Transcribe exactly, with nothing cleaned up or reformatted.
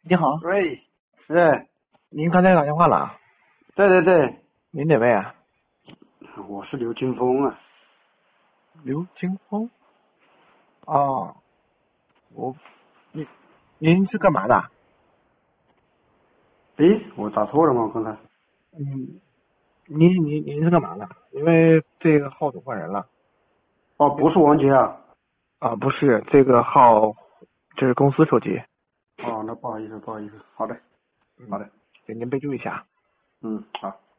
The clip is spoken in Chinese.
你好， 喂，是， 您刚才打电话了？ 对对对， 您哪位啊？ 我是刘金峰啊。 刘金峰。哦，我，您您是干嘛的？ 诶，我打错了吗？刚才？ 嗯，您您您是干嘛的？因为这个号总换人了。 哦，不是王杰啊。 啊，不是，这个号，这是公司手机。 哦，那不好意思，不好意思。好的，好嗯， 的。 给您备注一下。 嗯，好。